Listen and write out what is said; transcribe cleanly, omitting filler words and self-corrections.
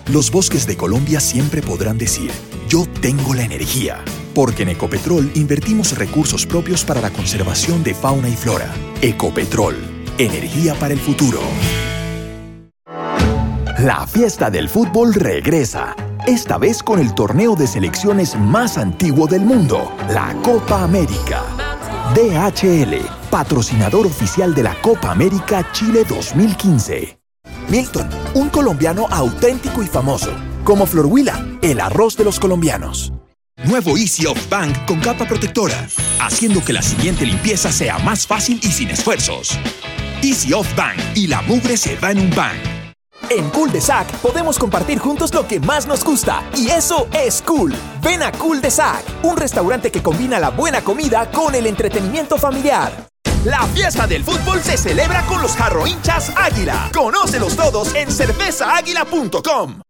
Los bosques de Colombia siempre podrán decir, yo tengo la energía, porque en Ecopetrol invertimos recursos propios para la conservación de fauna y flora. Ecopetrol, energía para el futuro. La fiesta del fútbol regresa, esta vez con el torneo de selecciones más antiguo del mundo, la Copa América. DHL, patrocinador oficial de la Copa América Chile 2015. Milton, un colombiano auténtico y famoso, como Florhuila, el arroz de los colombianos. Nuevo Easy Off Bang con capa protectora, haciendo que la siguiente limpieza sea más fácil y sin esfuerzos. Easy Off Bang y la mugre se va en un bang. En Cool de Sac podemos compartir juntos lo que más nos gusta, y eso es cool. Ven a Cool de Sac, un restaurante que combina la buena comida con el entretenimiento familiar. La fiesta del fútbol se celebra con los jarro hinchas Águila. Conócelos todos en cervezaaguila.com.